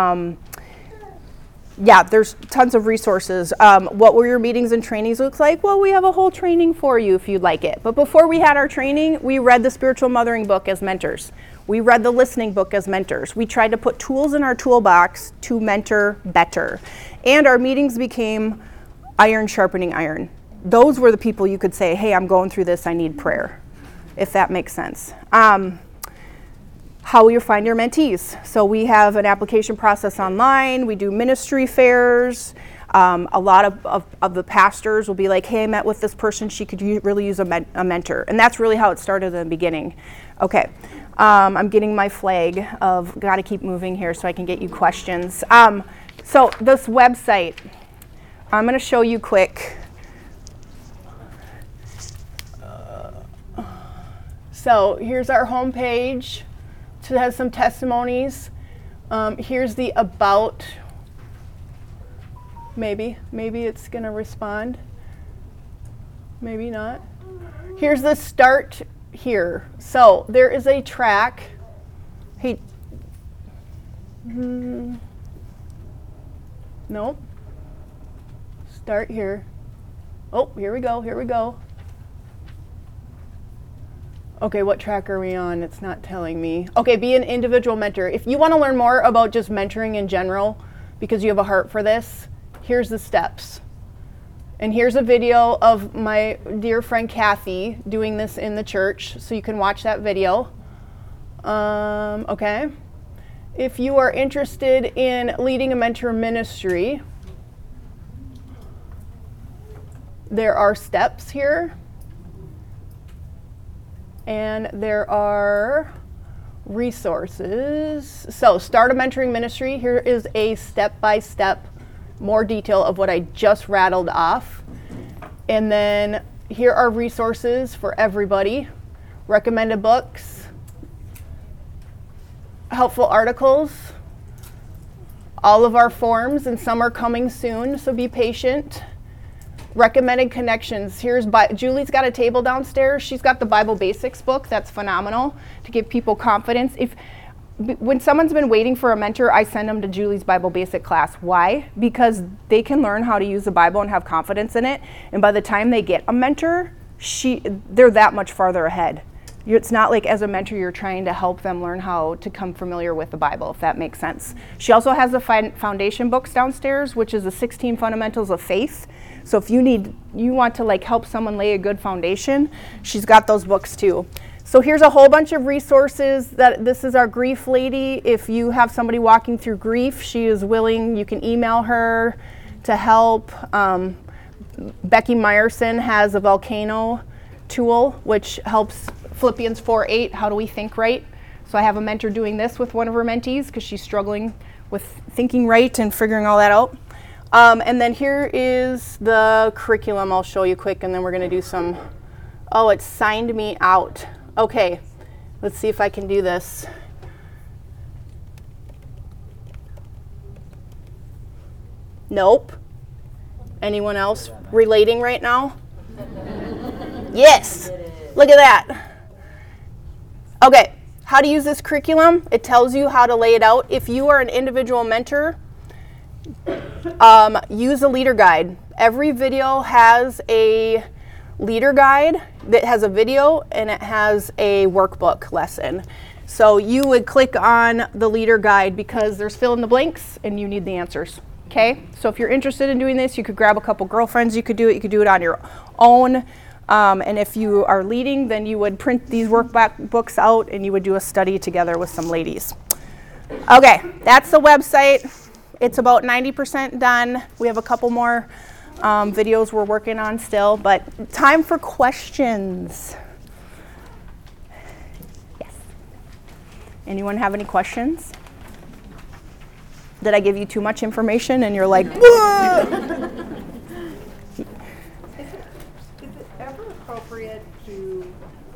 Yeah, there's tons of resources. What will your meetings and trainings look like? Well, we have a whole training for you if you'd like it. But before we had our training, we read the Spiritual Mothering book as mentors. We read the listening book as mentors. We tried to put tools in our toolbox to mentor better. And our meetings became iron sharpening iron. Those were the people you could say, hey, I'm going through this, I need prayer, if that makes sense. How will you find your mentees? So we have an application process online. We do ministry fairs. A lot of the pastors will be like, hey, I met with this person. She could really use a mentor. And that's really how it started in the beginning. Okay, I'm getting my flag of got to keep moving here so I can get you questions. So this website, I'm going to show you quick. So here's our homepage. It has some testimonies. Here's the about. Maybe it's going to respond. Maybe not. Here's the start here. So there is a track. Hey. Nope. Start here. Oh, here we go. Okay, what track are we on? It's not telling me. Okay, be an individual mentor. If you want to learn more about just mentoring in general, because you have a heart for this, here's the steps. And here's a video of my dear friend Kathy doing this in the church, so you can watch that video. Okay. If you are interested in leading a mentor ministry, there are steps here. And there are resources. So start a mentoring ministry. Here is a step-by-step more detail of what I just rattled off. And then here are resources for everybody. Recommended books, helpful articles, all of our forms, and some are coming soon, so be patient. Recommended connections. Julie's got a table downstairs. She's got the Bible Basics book. That's phenomenal to give people confidence. When someone's been waiting for a mentor, I send them to Julie's Bible Basic class. Why? Because they can learn how to use the Bible and have confidence in it. And by the time they get a mentor, they're that much farther ahead. It's not like as a mentor you're trying to help them learn how to come familiar with the Bible, if that makes sense. She also has the foundation books downstairs, which is the 16 Fundamentals of Faith. So if you want to like help someone lay a good foundation, she's got those books too. So here's a whole bunch of resources. This is our grief lady. If you have somebody walking through grief, she is willing. You can email her to help. Becky Meyerson has a volcano tool, which helps Philippians 4:8, how do we think right? So I have a mentor doing this with one of her mentees because she's struggling with thinking right and figuring all that out. And then here is the curriculum. I'll show you quick, and then we're going to do some, it signed me out. Okay, let's see if I can do this. Nope. Anyone else relating right now? Yes. Look at that. Okay, how to use this curriculum. It tells you how to lay it out. If you are an individual mentor, use a leader guide. Every video has a leader guide that has a video and it has a workbook lesson. So you would click on the leader guide because there's fill in the blanks and you need the answers. Okay, so if you're interested in doing this, you could grab a couple girlfriends, you could do it on your own. And if you are leading, then you would print these workbooks out and you would do a study together with some ladies. Okay, that's the website. It's about 90% done. We have a couple more videos we're working on still, but time for questions. Yes. Anyone have any questions? Did I give you too much information and you're like, whoa? Is it ever appropriate to,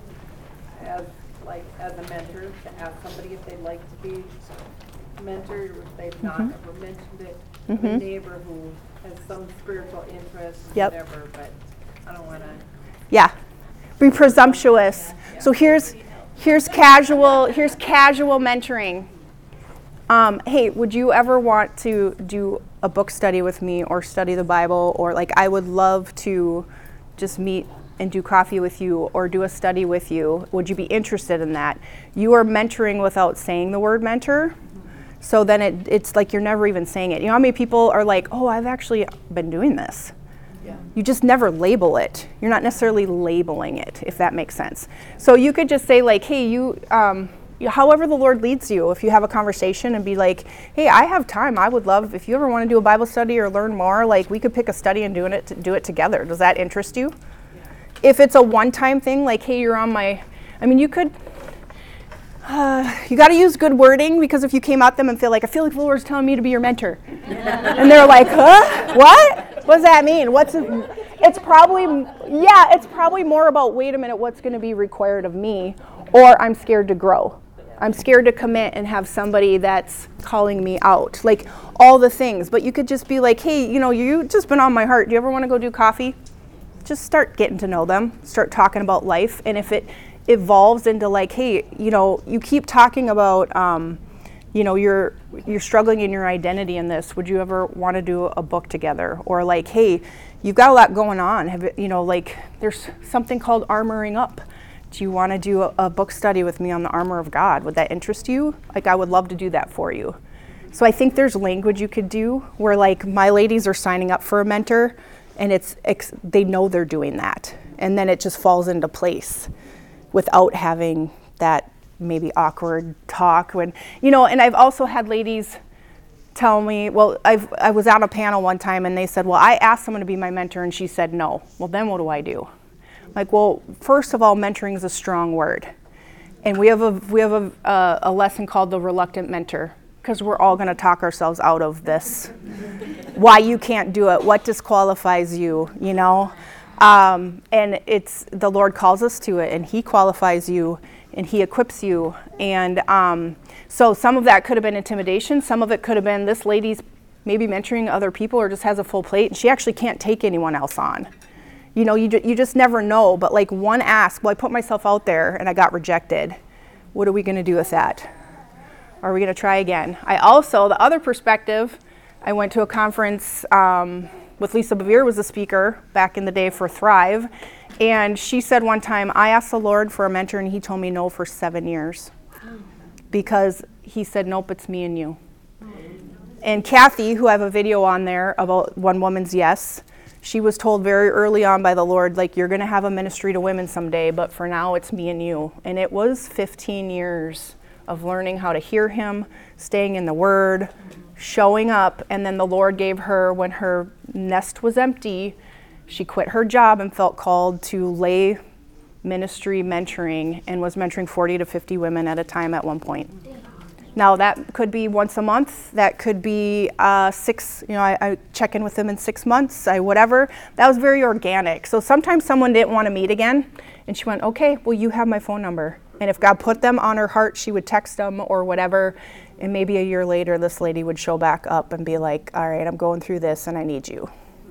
as a mentor, to ask somebody if they'd like to be mentored, or if they've not ever mentioned it, a neighbor who has some spiritual interest, whatever, but I don't want to. Yeah, be presumptuous. Yeah. So here's casual mentoring. Hey, would you ever want to do a book study with me or study the Bible, or like I would love to just meet and do coffee with you or do a study with you. Would you be interested in that? You are mentoring without saying the word mentor. So then it's like you're never even saying it. You know how many people are like, oh, I've actually been doing this. Yeah. You just never label it. You're not necessarily labeling it, if that makes sense. So you could just say like, hey, however the Lord leads you, if you have a conversation and be like, hey, I have time. I would love, if you ever want to do a Bible study or learn more, like we could pick a study and do it together. Does that interest you? Yeah. If it's a one-time thing, like, hey, you're on you could, you got to use good wording, because if you came at them and I feel like the Lord's telling me to be your mentor. And they're like, huh? What? What does that mean? It's probably more about, wait a minute, what's going to be required of me? Or I'm scared to grow. I'm scared to commit and have somebody that's calling me out. Like all the things. But you could just be like, hey, you've just been on my heart. Do you ever want to go do coffee? Just start getting to know them. Start talking about life. And if it evolves into like, hey, you keep talking about, you're struggling in your identity in this. Would you ever want to do a book together? Or like, hey, you've got a lot going on. There's something called Armoring Up. Do you want to do a book study with me on the armor of God? Would that interest you? Like, I would love to do that for you. So I think there's language you could do where like my ladies are signing up for a mentor and they know they're doing that. And then it just falls into place without having that maybe awkward talk and I've also had ladies tell me, well, I was on a panel one time and they said, well, I asked someone to be my mentor and she said no. Well, then what do I do? Like, well, first of all, mentoring is a strong word. And we have a lesson called the reluctant mentor, because we're all going to talk ourselves out of this. Why you can't do it, what disqualifies you, And it's the Lord calls us to it, and He qualifies you, and He equips you. And so some of that could have been intimidation. Some of it could have been this lady's maybe mentoring other people or just has a full plate, and she actually can't take anyone else on. You know, you just never know. But like one ask, well, I put myself out there and I got rejected. What are we going to do with that? Are we going to try again? I also, the other perspective, I went to a conference with Lisa Bevere was a speaker back in the day for Thrive. And she said one time, I asked the Lord for a mentor and He told me no for 7 years. Because He said, nope, it's me and you. And Kathy, who I have a video on there about One Woman's Yes, she was told very early on by the Lord, like, you're going to have a ministry to women someday, but for now it's me and you. And it was 15 years of learning how to hear Him, staying in the Word, showing up. And then the Lord gave her, when her nest was empty, she quit her job and felt called to lay ministry mentoring and was mentoring 40 to 50 women at a time at one point. Now that could be once a month, that could be 6, I check in with them in 6 months, whatever. That was very organic. So sometimes someone didn't want to meet again, and she went, okay, well, you have my phone number. And if God put them on her heart, she would text them or whatever, and maybe a year later, this lady would show back up and be like, all right, I'm going through this and I need you.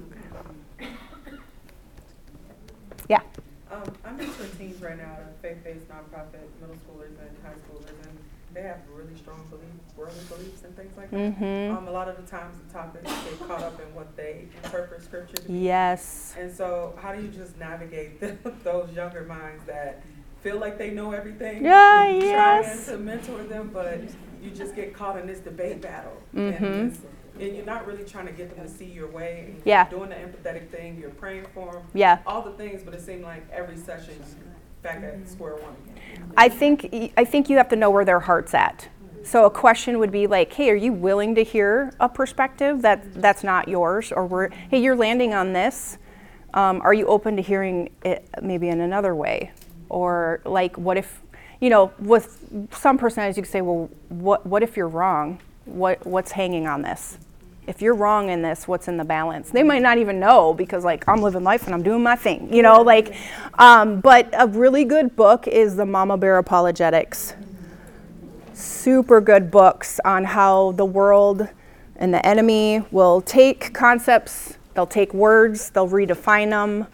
Yeah. I'm mentoring teens right now, a faith-based nonprofit, middle schoolers and high schoolers, and they have really strong beliefs, worldly beliefs and things like that. Mm-hmm. A lot of the times the topics get caught up in what they interpret scripture to be. Yes. And so how do you just navigate those younger minds that feel like they know everything? Yeah, You're yes. trying to mentor them, but you just get caught in this debate battle. Mm-hmm. And you're not really trying to get them to see your way. And Yeah. You're doing the empathetic thing, you're praying for them. Yeah. All the things, but it seemed like every session's back at square one again. I think you have to know where their heart's at. So a question would be like, hey, are you willing to hear a perspective that's not yours? Or hey, you're landing on this. Are you open to hearing it maybe in another way? Or like, what if, with some personalities you could say, well, what if you're wrong? What's hanging on this? If you're wrong in this, what's in the balance? They might not even know because like I'm living life and I'm doing my thing, but a really good book is the Mama Bear Apologetics. Super good books on how the world and the enemy will take concepts, they'll take words, they'll redefine them.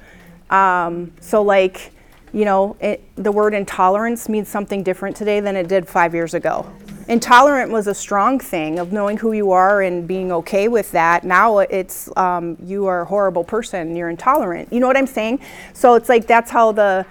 The word intolerance means something different today than it did 5 years ago. Intolerant was a strong thing of knowing who you are and being okay with that. Now it's you are a horrible person, you're intolerant. You know what I'm saying? So it's like that's how the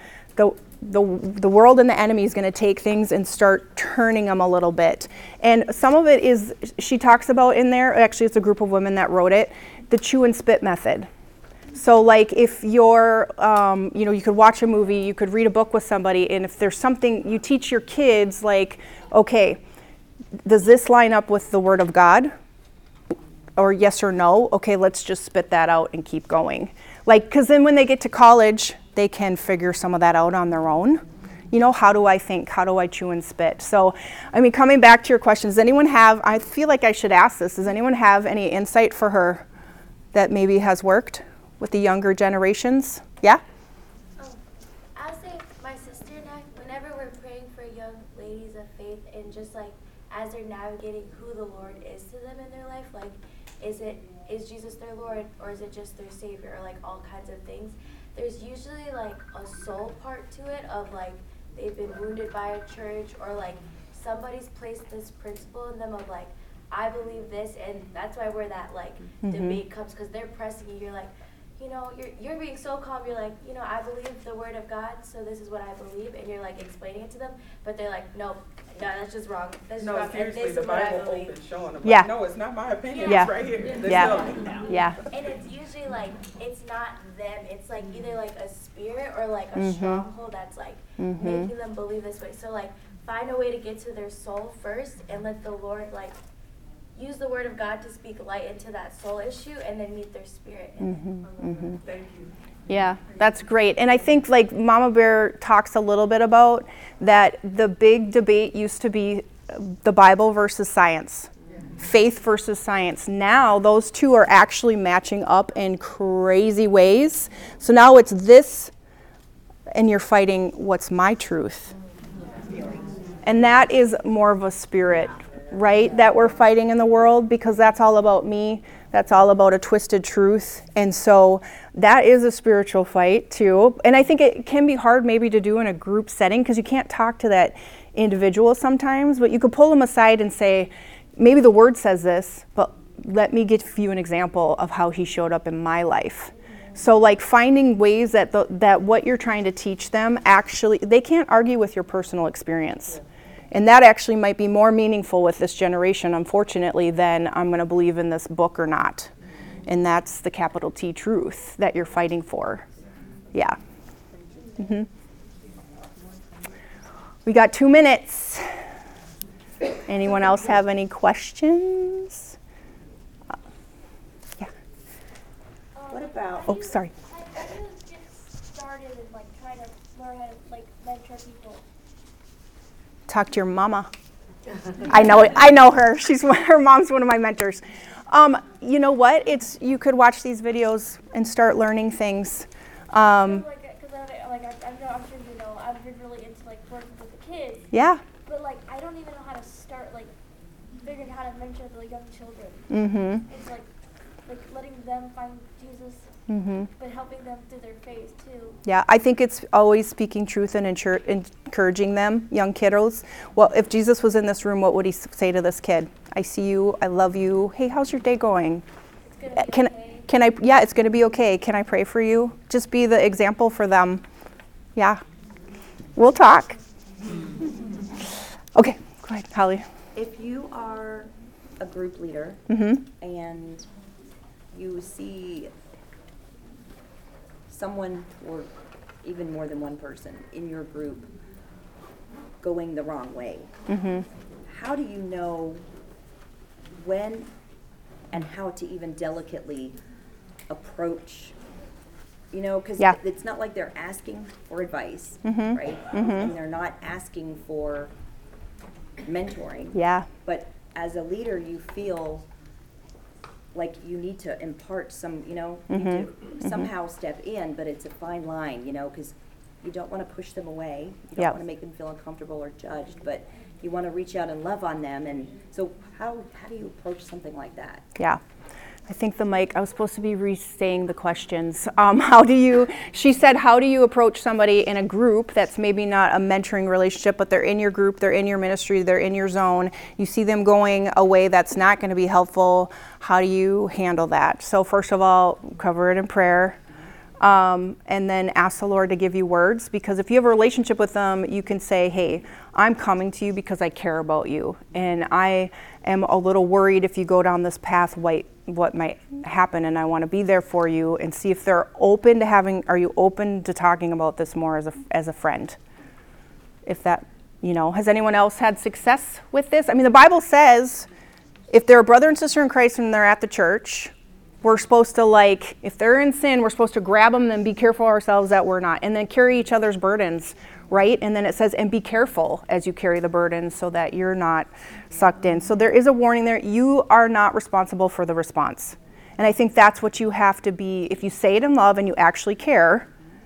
world and the enemy is going to take things and start turning them a little bit. And some of it is, she talks about in there, actually it's a group of women that wrote it, the chew and spit method. So like if you're, you could watch a movie, you could read a book with somebody, and if there's something, you teach your kids like, okay, does this line up with the Word of God? Or yes or no? Okay, let's just spit that out and keep going. Like, because then when they get to college, they can figure some of that out on their own. How do I think? How do I chew and spit? So, coming back to your question, does anyone have, I feel like I should ask this, does anyone have any insight for her that maybe has worked with the younger generations? Yeah? I'll say my sister and I, whenever we're praying for young ladies of faith and just like as they're navigating who the Lord is to them in their life, like is Jesus their Lord or is it just their Savior or like all kinds of things, there's usually like a soul part to it of like they've been wounded by a church or like somebody's placed this principle in them of like, I believe this, and that's why where that like debate comes, because they're pressing you. You're like, you're being so calm. You're like, I believe the Word of God, so this is what I believe, and you're like explaining it to them, but they're like, no, that's just wrong. That's No, wrong. seriously, and this the is what I Bible believe. open showing them. Yeah. Like, no, it's not my opinion. Yeah. It's right here. Let's Yeah. go. Yeah. And it's usually like it's not them. It's like either like a spirit or like a stronghold that's like making them believe this way. So like find a way to get to their soul first and let the Lord like use the Word of God to speak light into that soul issue and then meet their spirit. Thank you. Yeah, that's great. And I think like Mama Bear talks a little bit about that the big debate used to be the Bible versus science. faith versus science. Now those two are actually matching up in crazy ways. So now it's this, and you're fighting what's my truth. And that is more of a spirit, right, that we're fighting in the world, because that's all about me. That's all about a twisted truth. And so that is a spiritual fight too. And I think it can be hard maybe to do in a group setting, because you can't talk to that individual sometimes, but you could pull them aside and say, maybe the word says this, but let me give you an example of how he showed up in my life. So like finding ways that that what you're trying to teach them, actually, they can't argue with your personal experience. And that actually might be more meaningful with this generation, unfortunately, than I'm going to believe in this book or not. And that's the capital T truth that you're fighting for. Yeah. Mm-hmm. We got 2 minutes. Anyone else have any questions? Yeah. What about? Oh, sorry. How do you get started in like trying to learn how to like mentor people? Talk to your mama. I know it. I know her. Her mom's one of my mentors. You know what? You could watch these videos and start learning things. I'm sure you know, I've been really into like working with the kids. Yeah. But like I don't even know how to start like figuring how to mentor the young children. Mm-hmm. It's like letting them find Jesus, Mm-hmm. but helping them through their faith too. Yeah, I think it's always speaking truth and encouraging them, young kiddos. Well, if Jesus was in this room, what would he say to this kid? I see you. I love you. Hey, how's your day going? It's gonna be okay. Can I? Yeah, it's going to be okay. Can I pray for you? Just be the example for them. Yeah. We'll talk. Okay, go ahead, Holly. If you are a group leader Mm-hmm. and you see someone, or even more than one person in your group going the wrong way, Mm-hmm. how do you know when and how to even delicately approach, you know, because Yeah. it's not like they're asking for advice, Mhm. right? Mhm. And they're not asking for mentoring. Yeah. But as a leader, you feel like you need to impart some, you know, you need to somehow step in, but it's a fine line, you know, because you don't want to push them away. You don't Yep. want to make them feel uncomfortable or judged, but you want to reach out and love on them. And so how do you approach something like that? Yeah. I think the mic, I was supposed to be re-saying the questions. She said, how do you approach somebody in a group that's maybe not a mentoring relationship, but they're in your group, they're in your ministry, they're in your zone. You see them going a way that's not going to be helpful. How do you handle that? So first of all, cover it in prayer. And then ask the Lord to give you words, because if you have a relationship with them, you can say, hey, I'm coming to you because I care about you. And I am a little worried if you go down this path, what might happen, and I want to be there for you, and see if they're open to are you open to talking about this more as a friend? If that, you know, has anyone else had success with this? I mean, the Bible says if they're a brother and sister in Christ and they're at the church, we're supposed to, like, if they're in sin, we're supposed to grab them and be careful ourselves that we're not, and then carry each other's burdens, right? And then it says, and be careful as you carry the burdens so that you're not sucked in. So there is a warning there. You are not responsible for the response. And I think that's what you have to be. If you say it in love and you actually care,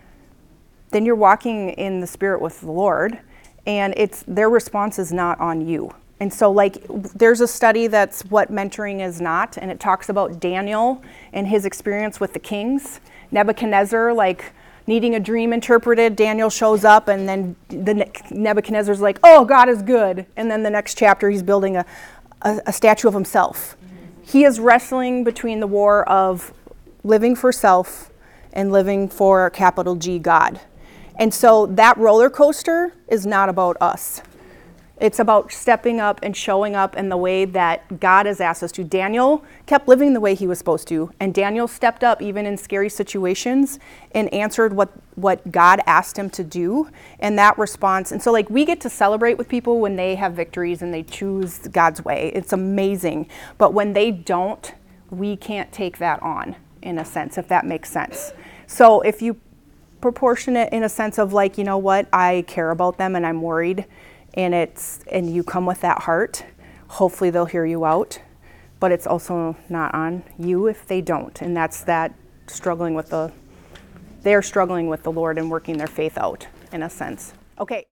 then you're walking in the Spirit with the Lord, and their response is not on you. And so, like, there's a study that's what mentoring is not, and it talks about Daniel and his experience with the kings. Nebuchadnezzar, like, needing a dream interpreted, Daniel shows up, and then Nebuchadnezzar's like, oh, God is good. And then the next chapter, he's building a statue of himself. He is wrestling between the war of living for self and living for capital G, God. And so that roller coaster is not about us. It's about stepping up and showing up in the way that God has asked us to. Daniel kept living the way he was supposed to, and Daniel stepped up even in scary situations and answered what God asked him to do, and that response. And so, like, we get to celebrate with people when they have victories and they choose God's way. It's amazing. But when they don't, we can't take that on, in a sense, if that makes sense. So if you proportion it in a sense of, like, you know what, I care about them and I'm worried, and you come with that heart, hopefully they'll hear you out. but it's also not on you if they don't. And that's that struggling with they're struggling with the Lord and working their faith out in a sense. Okay.